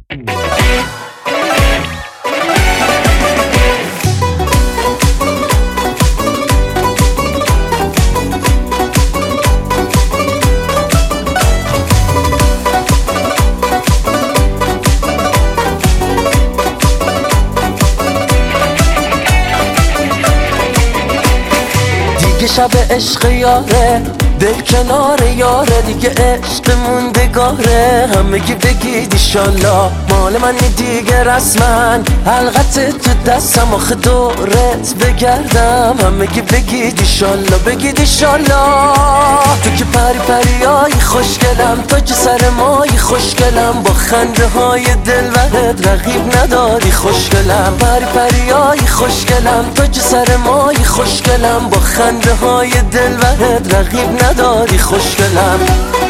دیگه شب عشق یاره، دل کنار یاره، دیگه عشق موندگاره. همگی بگید ایشالله مال منی دیگه رسما، حلقت تو دستم آخه دورت بگردم. همگی بگید ایشالله، بگید ایشالله. تو که پری پریایی خوشگلم، تو که سر مایی خوشگلم، با خنده های دلبرت رقیب نداری خوشگلم. پری پریایی خوشگلم، تو که سر مایی خوشگلم، با خنده های دلبرت رقیب نداری خوشگلم.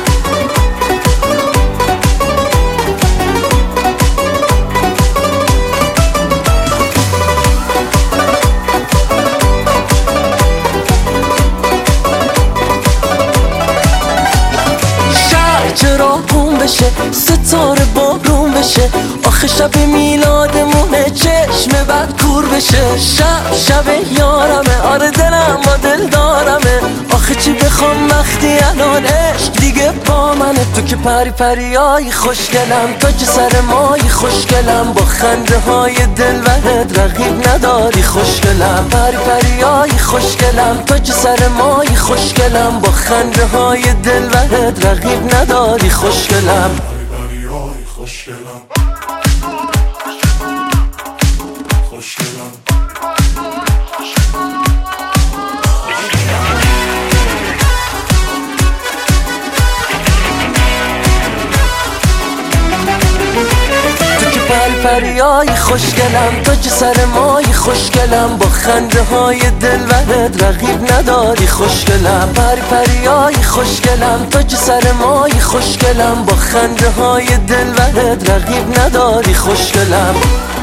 چراغون بشه، ستاره بارون بشه، آخه شب میلادمونه چشم بد کور بشه. شب یارمه، آره دلم با دل دارمه، آخه چی بخوام وقتی الان عشق دیگه با منه. تو که پری پریایی خوشگلم، تو که سر مایی خوشگلم، با خنده های دلبرت رقیب نداری خوشگلم. پری پریایی خوشگلم، تو که سر مایی خوشگلم، با خنده های دلبرت رقیب نداری خوشگلم. پری‌پری‌های خوشگلم، خوشگلم. پری‌پریای خوشگلم، تو که سر مایی خوشگلم، با خنده های دلبرت رقیب نداری خوشگلم. پری‌پریای خوشگلم، تو که سر مایی خوشگلم، با خنده های دلبرت رقیب نداری خوشگلم.